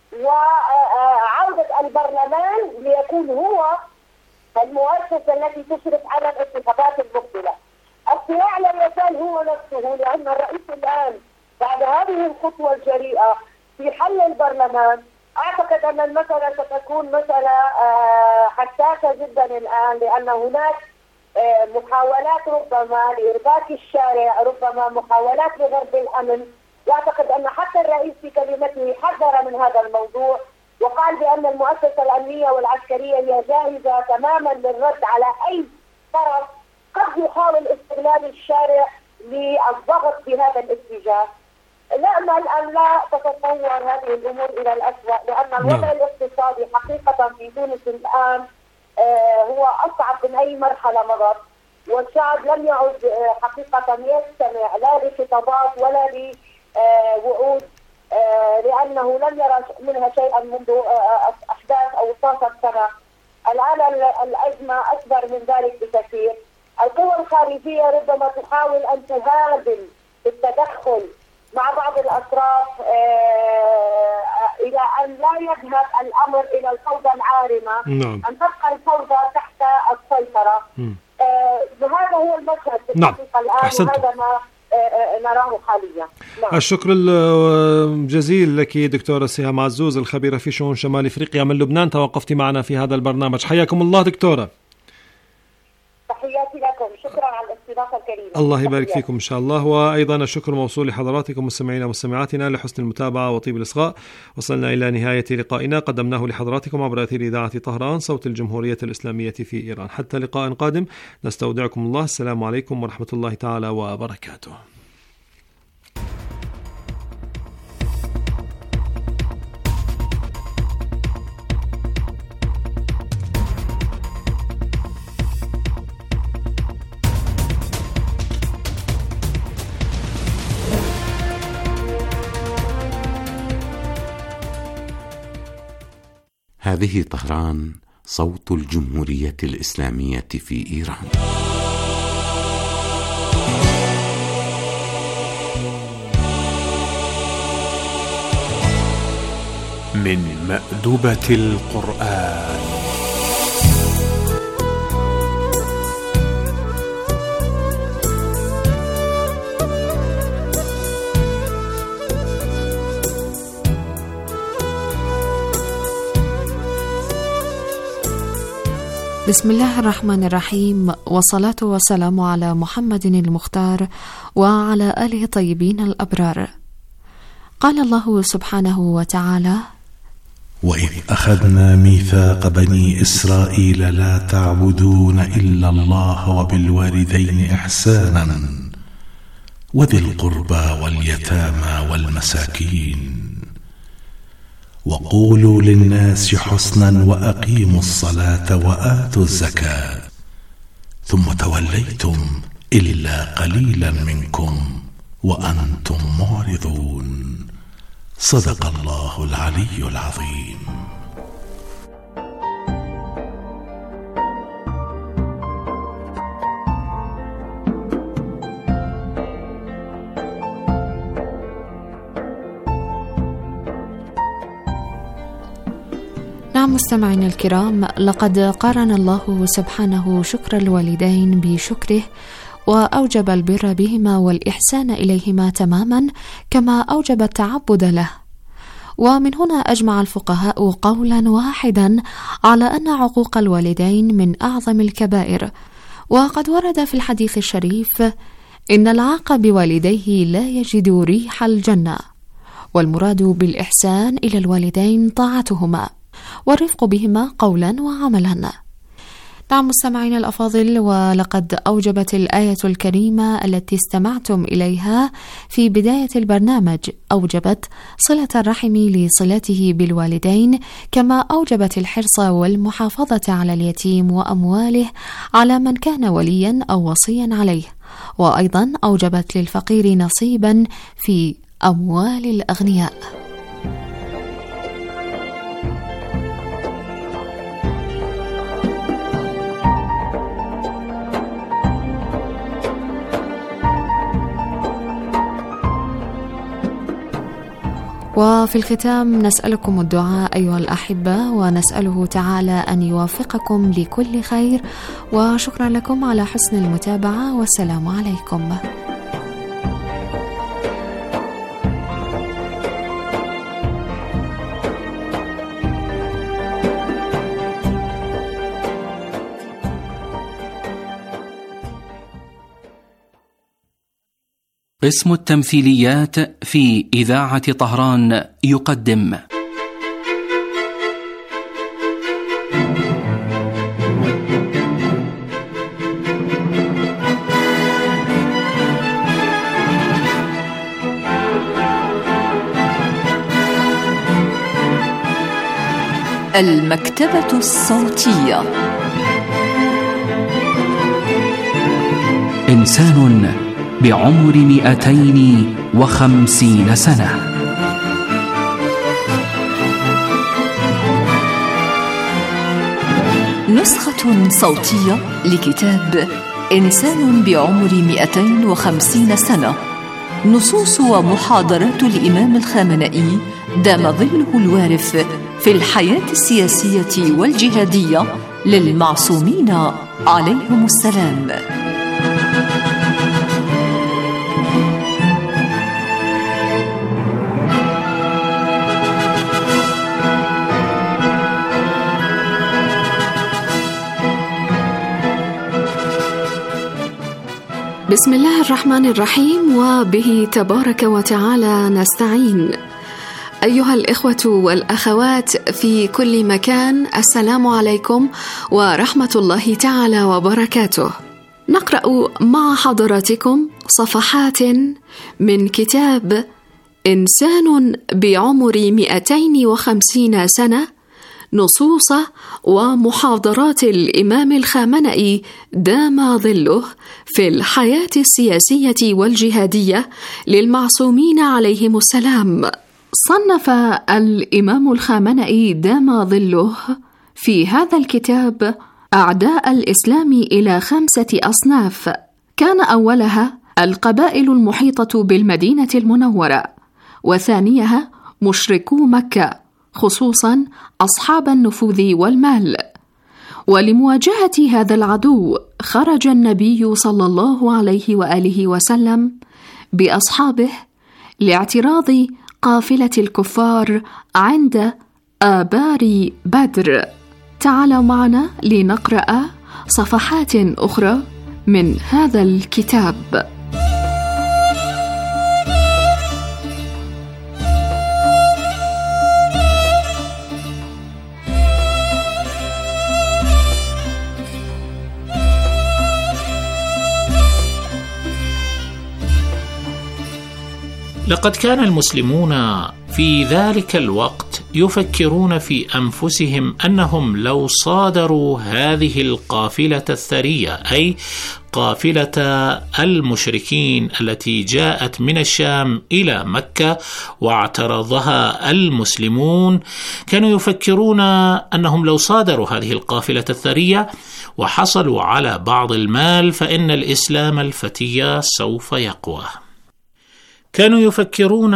وعودة البرلمان ليكون هو المؤسسة التي تشرف على الانتخابات المقبلة. الصراع لا يزال هو نفسه، لأن الرئيس الآن بعد هذه الخطوة الجريئة في حل البرلمان أعتقد أن المسألة ستكون مسألة حساسة جدا الآن، لأن هناك محاولات ربما لإرباك الشارع، ربما محاولات لضرب الأمن. واعتقد أن حتى الرئيس في كلمته حذر من هذا الموضوع وقال بأن المؤسسة الأمنية والعسكرية هي جاهزة تماما للرد على أي طرف قد يحاول استغلال الشارع للضغط بهذا الاتجاه. نأمل أن لا تتطور هذه الأمور إلى الأسوأ، لأن الوضع الاقتصادي حقيقة في تونس الآن هو أصعب من أي مرحلة مضت، والشعب لم يعد حقيقة يستمع لا لخطابات ولا لوعود، لأنه لم يرى منها شيئا منذ أحداث أو 12 سنة. الآن الأزمة أكبر من ذلك بكثير. القوى الخارجية ربما تحاول أن تهادن بالتدخل مع بعض الأطراف إلى أن لا يذهب الأمر إلى الفوضى العارمة. أن تبقى الفوضى تحت السيطرة. وهذا هو المشهد في الحقيقة الآن، وهذا ما نراه حاليا. الشكر الجزيل لك دكتورة سهام عزوز، الخبيرة في شؤون شمال أفريقيا من لبنان، توقفتي معنا في هذا البرنامج. حياكم الله دكتورة. تحياتي لكم، شكرا على الاستضافة الكريمة. الله يبارك فيكم إن شاء الله. وأيضا الشكر موصول لحضراتكم مستمعينا ومستمعاتنا لحسن المتابعة وطيب الإصغاء. وصلنا إلى نهاية لقائنا قدمناه لحضراتكم عبر أثير إذاعة طهران صوت الجمهورية الإسلامية في إيران. حتى لقاء قادم نستودعكم الله. السلام عليكم ورحمة الله تعالى وبركاته. هذه طهران صوت الجمهورية الإسلامية في إيران. من مأدبة القرآن. بسم الله الرحمن الرحيم، والصلاة والسلام على محمد المختار وعلى آله الطيبين الأبرار. قال الله سبحانه وتعالى: وإذ أخذنا ميثاق بني إسرائيل لا تعبدون إلا الله وبالوالدين إحسانا وذي القربى واليتامى والمساكين وقولوا للناس حسنا وأقيموا الصلاة وآتوا الزكاة ثم توليتم إلا قليلا منكم وأنتم معرضون. صدق الله العلي العظيم. نعم مستمعينا الكرام، لقد قارن الله سبحانه شكر الوالدين بشكره، وأوجب البر بهما والإحسان إليهما تماما كما أوجب التعبد له. ومن هنا أجمع الفقهاء قولا واحدا على أن عقوق الوالدين من أعظم الكبائر. وقد ورد في الحديث الشريف: إن العاق بوالديه لا يجد ريح الجنة. والمراد بالإحسان إلى الوالدين طاعتهما والرفق بهما قولا وعملا. نعم مستمعين الأفاضل، ولقد أوجبت الآية الكريمة التي استمعتم إليها في بداية البرنامج أوجبت صلة الرحم لصلته بالوالدين، كما أوجبت الحرص والمحافظة على اليتيم وأمواله على من كان وليا أو وصيا عليه، وأيضا أوجبت للفقير نصيبا في أموال الأغنياء. وفي الختام نسألكم الدعاء أيها الأحبة، ونسأله تعالى أن يوفقكم لكل خير، وشكرا لكم على حسن المتابعة، والسلام عليكم. قسم التمثيليات في إذاعة طهران يقدم المكتبة الصوتية. إنسان بعمر 250 سنة. نسخة صوتية لكتاب إنسان بعمر 250 سنة، نصوص ومحاضرات الإمام الخامنئي دام ظله الوارث في الحياة السياسية والجهادية للمعصومين عليهم السلام. بسم الله الرحمن الرحيم، وبه تبارك وتعالى نستعين. أيها الإخوة والأخوات في كل مكان، السلام عليكم ورحمة الله تعالى وبركاته. نقرأ مع حضراتكم صفحات من كتاب إنسان بعمر 250 سنة، نصوص ومحاضرات الإمام الخامنئي دام ظله في الحياة السياسية والجهادية للمعصومين عليهم السلام. صنف الإمام الخامنئي دام ظله في هذا الكتاب أعداء الإسلام إلى 5 أصناف، كان أولها القبائل المحيطة بالمدينة المنورة، وثانيها مشركو مكة، خصوصا أصحاب النفوذ والمال. ولمواجهة هذا العدو خرج النبي صلى الله عليه وآله وسلم بأصحابه لاعتراض قافلة الكفار عند آبار بدر. تعالوا معنا لنقرأ صفحات أخرى من هذا الكتاب. لقد كان المسلمون في ذلك الوقت يفكرون في أنفسهم أنهم لو صادروا هذه القافلة الثرية، أي قافلة المشركين التي جاءت من الشام إلى مكة واعترضها المسلمون، كانوا يفكرون أنهم لو صادروا هذه القافلة الثرية وحصلوا على بعض المال فإن الإسلام الفتي سوف يقوى. كانوا يفكرون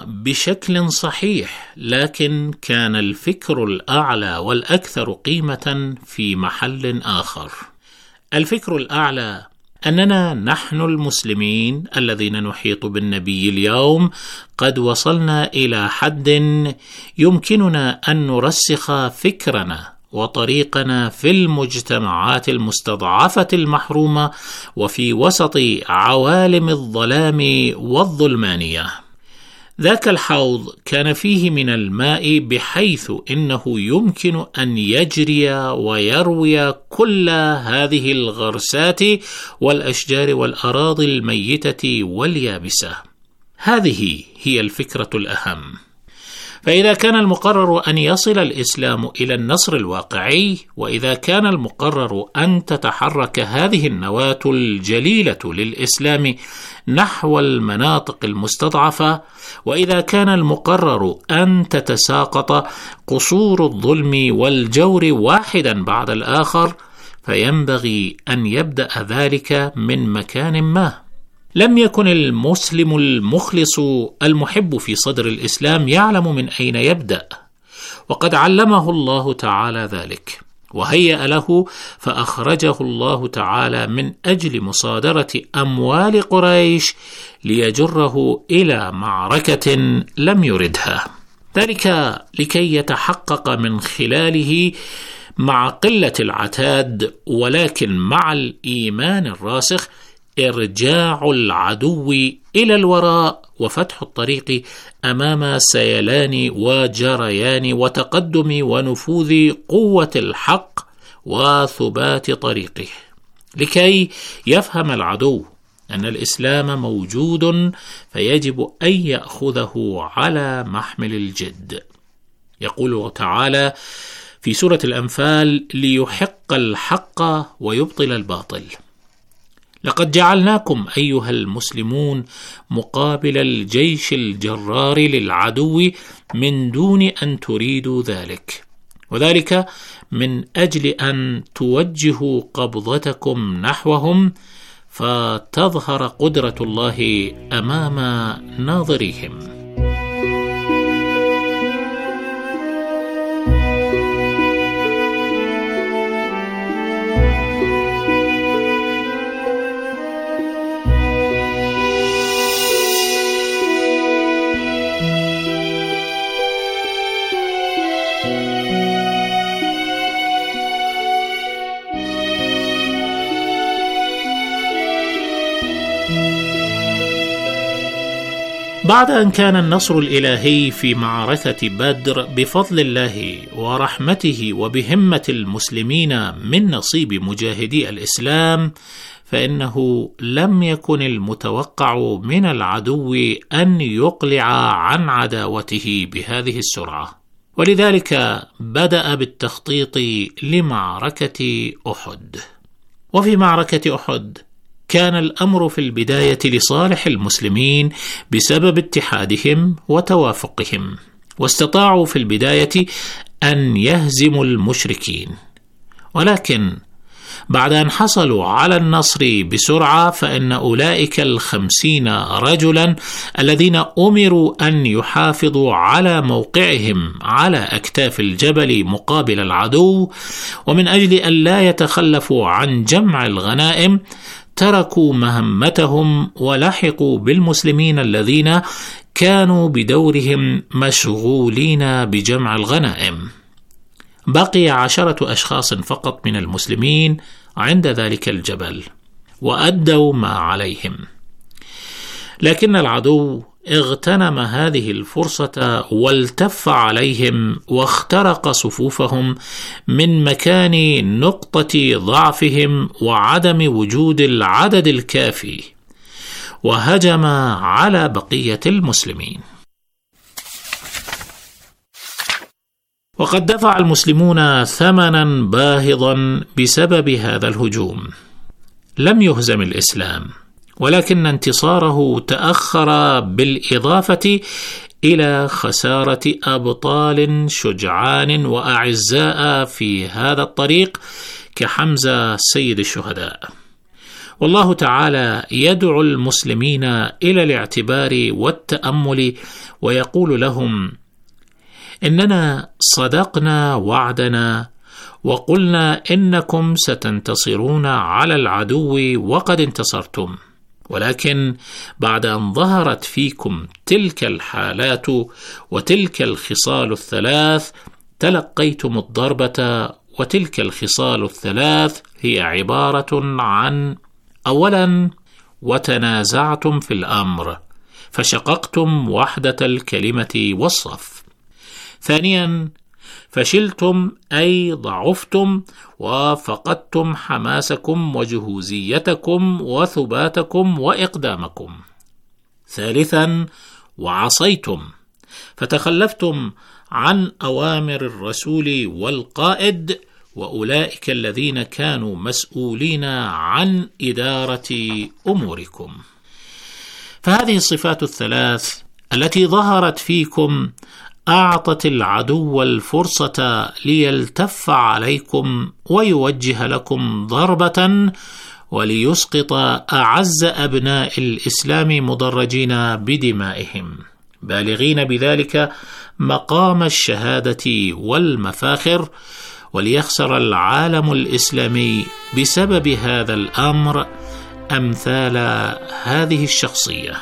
بشكل صحيح، لكن كان الفكر الأعلى والأكثر قيمة في محل آخر. الفكر الأعلى أننا نحن المسلمين الذين نحيط بالنبي اليوم قد وصلنا إلى حد يمكننا أن نرسخ فكرنا وطريقنا في المجتمعات المستضعفة المحرومة وفي وسط عوالم الظلام والظلمانية. ذاك الحوض كان فيه من الماء بحيث إنه يمكن أن يجري ويروي كل هذه الغرسات والأشجار والأراضي الميتة واليابسة. هذه هي الفكرة الأهم. فإذا كان المقرر أن يصل الإسلام إلى النصر الواقعي، وإذا كان المقرر أن تتحرك هذه النواة الجليلة للإسلام نحو المناطق المستضعفة، وإذا كان المقرر أن تتساقط قصور الظلم والجور واحدا بعد الآخر، فينبغي أن يبدأ ذلك من مكان ما. لم يكن المسلم المخلص المحب في صدر الإسلام يعلم من أين يبدأ، وقد علمه الله تعالى ذلك وهيأ له، فأخرجه الله تعالى من أجل مصادرة أموال قريش ليجره إلى معركة لم يردها، ذلك لكي يتحقق من خلاله مع قلة العتاد ولكن مع الإيمان الراسخ إرجاع العدو إلى الوراء وفتح الطريق أمام سيلان وجريان وتقدم ونفوذ قوة الحق وثبات طريقه، لكي يفهم العدو أن الإسلام موجود فيجب أن يأخذه على محمل الجد. يقول تعالى في سورة الأنفال: ليحق الحق ويبطل الباطل. لقد جعلناكم أيها المسلمون مقابل الجيش الجرار للعدو من دون أن تريدوا ذلك، وذلك من أجل أن توجهوا قبضتكم نحوهم فتظهر قدرة الله أمام ناظريهم. بعد أن كان النصر الإلهي في معركة بدر بفضل الله ورحمته وبهمة المسلمين من نصيب مجاهدي الإسلام، فإنه لم يكن المتوقع من العدو أن يقلع عن عداوته بهذه السرعة، ولذلك بدأ بالتخطيط لمعركة أحد. وفي معركة أحد كان الأمر في البداية لصالح المسلمين بسبب اتحادهم وتوافقهم، واستطاعوا في البداية أن يهزموا المشركين، ولكن بعد أن حصلوا على النصر بسرعة فإن أولئك 50 رجلا الذين أمروا أن يحافظوا على موقعهم على أكتاف الجبل مقابل العدو، ومن أجل أن لا يتخلفوا عن جمع الغنائم تركوا مهمتهم ولحقوا بالمسلمين الذين كانوا بدورهم مشغولين بجمع الغنائم. بقي 10 أشخاص فقط من المسلمين عند ذلك الجبل وأدوا ما عليهم، لكن العدو اغتنم هذه الفرصة والتف عليهم واخترق صفوفهم من مكان نقطة ضعفهم وعدم وجود العدد الكافي، وهجم على بقية المسلمين. وقد دفع المسلمون ثمنا باهظا بسبب هذا الهجوم. لم يهزم الإسلام، ولكن انتصاره تأخر بالإضافة إلى خسارة أبطال شجعان وأعزاء في هذا الطريق كحمزة سيد الشهداء. والله تعالى يدعو المسلمين إلى الاعتبار والتأمل ويقول لهم: إننا صدقنا وعدنا وقلنا إنكم ستنتصرون على العدو وقد انتصرتم، ولكن بعد أن ظهرت فيكم تلك الحالات وتلك الخصال الثلاث تلقيتم الضربة. وتلك الخصال الثلاث هي عبارة عن: أولا، وتنازعتم في الأمر فشققتم وحدة الكلمة والصف. ثانيا، فشلتم أي ضعفتم وفقدتم حماسكم وجهوزيتكم وثباتكم وإقدامكم. ثالثا، وعصيتم فتخلفتم عن أوامر الرسول والقائد وأولئك الذين كانوا مسؤولين عن إدارة أموركم. فهذه الصفات الثلاث التي ظهرت فيكم أعطت العدو الفرصة ليلتف عليكم ويوجه لكم ضربة وليسقط أعز أبناء الإسلام مضرجين بدمائهم، بالغين بذلك مقام الشهادة والمفاخر، وليخسر العالم الإسلامي بسبب هذا الأمر أمثال هذه الشخصية.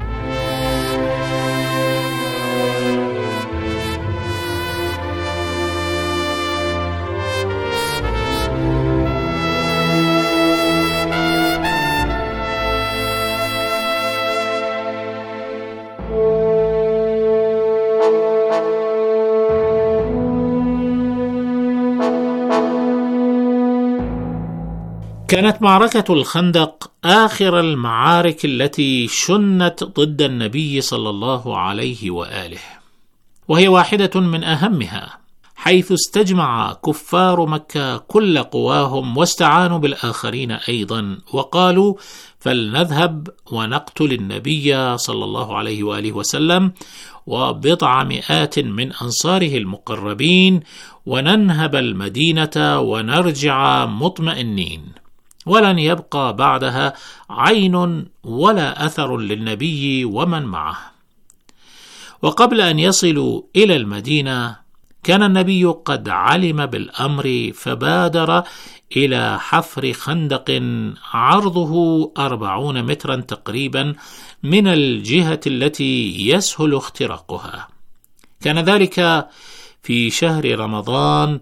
كانت معركة الخندق آخر المعارك التي شنت ضد النبي صلى الله عليه وآله، وهي واحدة من أهمها، حيث استجمع كفار مكة كل قواهم واستعانوا بالآخرين أيضا، وقالوا فلنذهب ونقتل النبي صلى الله عليه وآله وسلم وبضع مئات من أنصاره المقربين، وننهب المدينة ونرجع مطمئنين، ولن يبقى بعدها عين ولا أثر للنبي ومن معه. وقبل أن يصلوا إلى المدينة كان النبي قد علم بالأمر، فبادر إلى حفر خندق عرضه 40 مترا تقريبا من الجهة التي يسهل اختراقها. كان ذلك في شهر رمضان،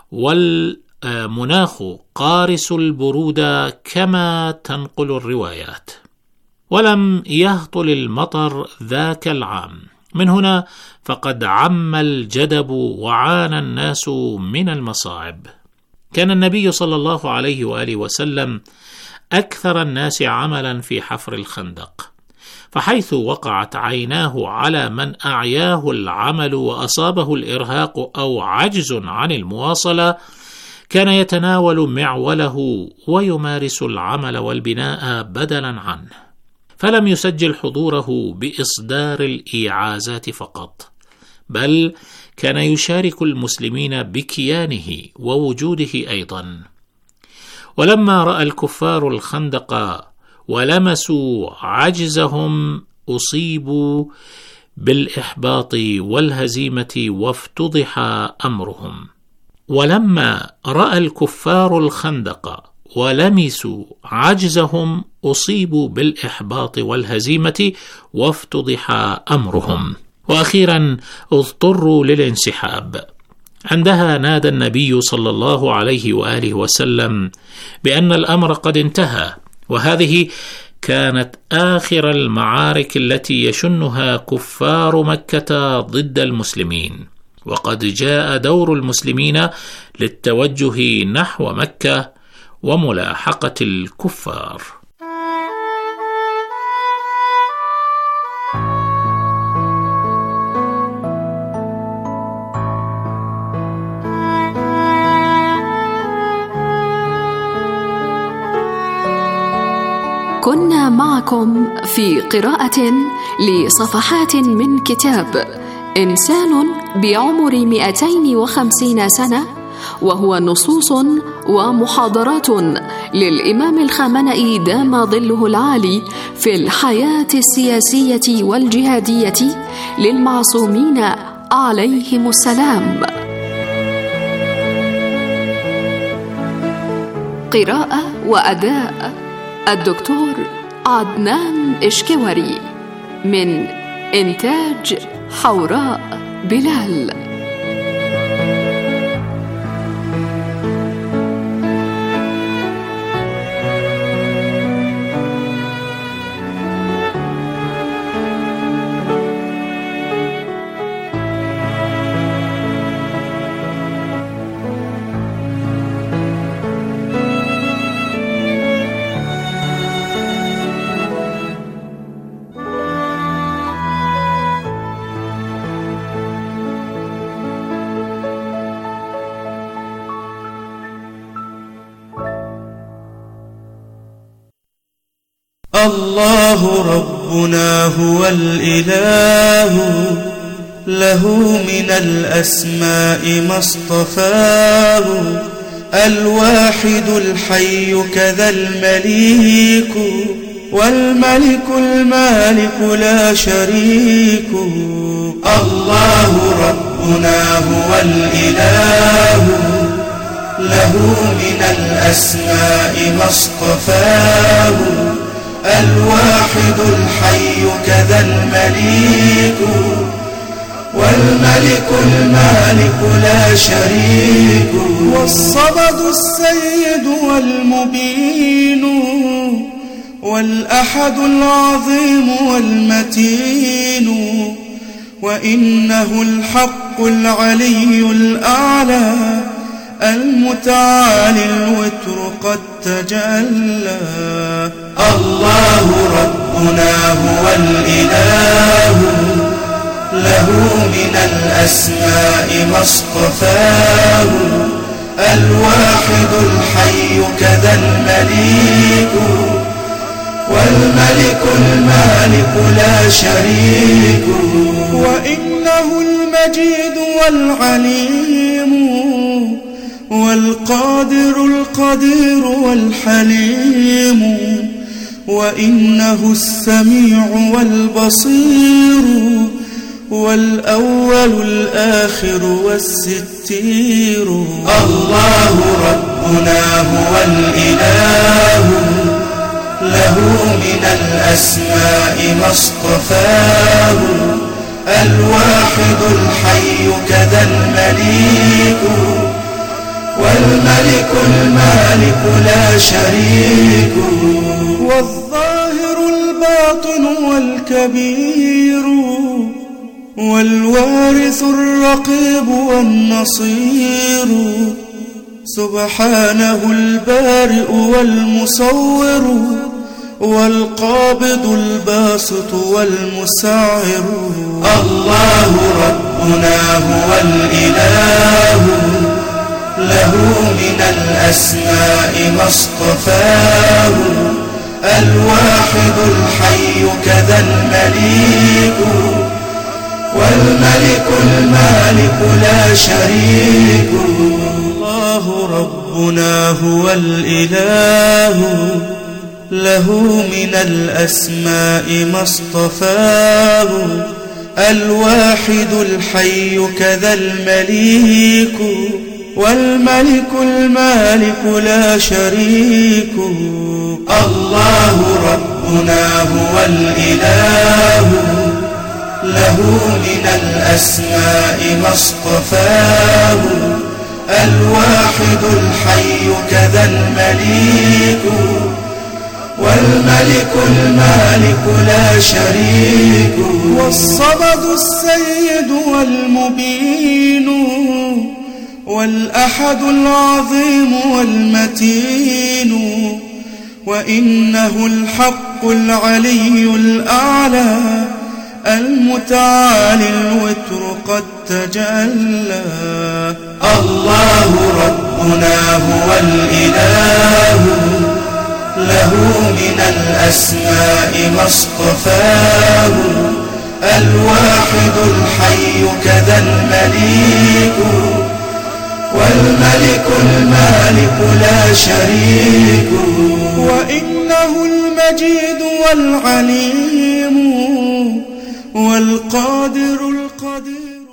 والمناخ قارس البرودة كما تنقل الروايات، ولم يهطل المطر ذاك العام. من هنا فقد عم الجدب وعانى الناس من المصاعب. كان النبي صلى الله عليه وآله وسلم أكثر الناس عملا في حفر الخندق، فحيث وقعت عيناه على من أعياه العمل وأصابه الإرهاق أو عجز عن المواصلة، كان يتناول معوله ويمارس العمل والبناء بدلا عنه، فلم يسجل حضوره بإصدار الإيعازات فقط، بل كان يشارك المسلمين بكيانه ووجوده أيضا. ولما رأى الكفار الخندق ولمسوا عجزهم أصيبوا بالإحباط والهزيمة وافتضح أمرهم. ولما رأى الكفار الخندق ولمسوا عجزهم أصيبوا بالإحباط والهزيمة وافتضح أمرهم، وأخيرا اضطروا للانسحاب. عندها نادى النبي صلى الله عليه وآله وسلم بأن الأمر قد انتهى، وهذه كانت آخر المعارك التي يشنها كفار مكة ضد المسلمين، وقد جاء دور المسلمين للتوجه نحو مكة وملاحقة الكفار. كنا معكم في قراءة لصفحات من كتاب إنسان بعمر 250 سنة، وهو نصوص ومحاضرات للإمام الخامنئي دام ظله العالي في الحياة السياسية والجهادية للمعصومين عليهم السلام. قراءة وأداء الدكتور عدنان إشكوري، من إنتاج حوراء بلال. الله ربنا هو الإله، له من الأسماء ما اصطفاه، الواحد الحي كذا المليك، والملك المالك لا شريك. الله ربنا هو الإله، له من الأسماء ما اصطفاه. الواحد الحي كذا المليك، والملك المالك لا شريك. والصمد السيد والمبين، والأحد العظيم والمتين. وإنه الحق العلي الأعلى، المتعالي الوتر قد تجلى. الله ربنا هو الإله، له من الأسماء ما اصطفاه. الواحد الحي كذا المليك، والملك المالك لا شريك. وإنه المجيد والعليم، والقادر القدير والحليم. وإنه السميع والبصير، والأول الآخر والستير. الله ربنا هو الإله، له من الأسماء ما اصطفاه. الواحد الحي كذا المليك، والملك المالك لا شريك. والظاهر الباطن والكبير، والوارث الرقيب والنصير. سبحانه البارئ والمصور، والقابض الباسط والمسعر. الله ربنا هو الإله، له من الأسماء ما اصطفاه. الواحد الحي كذا المليك، والملك المالك لا شريك. الله ربنا هو الإله، له من الأسماء ما اصطفاه. الواحد الحي كذا المليك، والملك المالك لا شريك. الله ربنا هو الإله، له من الأسماء ما اصطفاه. الواحد الحي كذا المليك، والملك المالك لا شريك. والصمد السيد والمبين، والأحد العظيم والمتين. وإنه الحق العلي الأعلى، المتعالي الوتر قد تجلى. الله ربنا هو الإله، له من الأسماء ما اصطفاه. الواحد الحي كذا المليك، والملك المالك لا شريك. وإنه المجيد والعليم، والقادر القدير.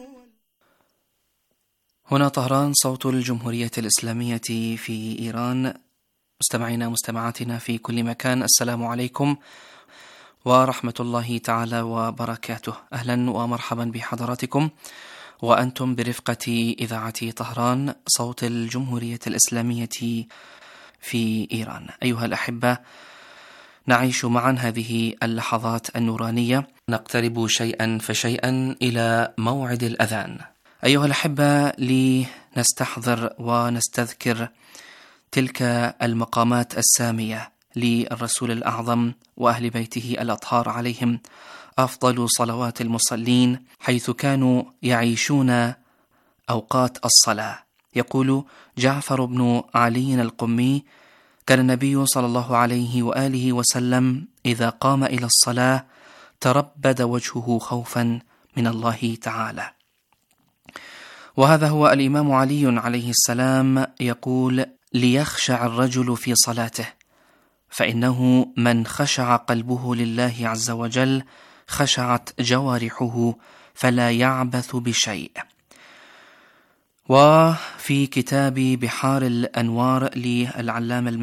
هنا طهران، صوت الجمهورية الإسلامية في إيران. مستمعينا مستمعاتنا في كل مكان، السلام عليكم ورحمة الله تعالى وبركاته. أهلا ومرحبا بحضراتكم وأنتم برفقة إذاعة طهران، صوت الجمهورية الإسلامية في إيران. أيها الأحبة، نعيش معا هذه اللحظات النورانية، نقترب شيئا فشيئا إلى موعد الأذان. أيها الأحبة، لنستحضر ونستذكر تلك المقامات السامية للرسول الأعظم وأهل بيته الأطهار عليهم أفضل صلوات المصلين، حيث كانوا يعيشون أوقات الصلاة. يقول جعفر بن علي القمي: كان النبي صلى الله عليه وآله وسلم إذا قام إلى الصلاة تربد وجهه خوفا من الله تعالى. وهذا هو الإمام علي عليه السلام يقول: ليخشع الرجل في صلاته، فإنه من خشع قلبه لله عز وجل خشعت جوارحه فلا يعبث بشيء. وفي كتاب بحار الأنوار للعلامة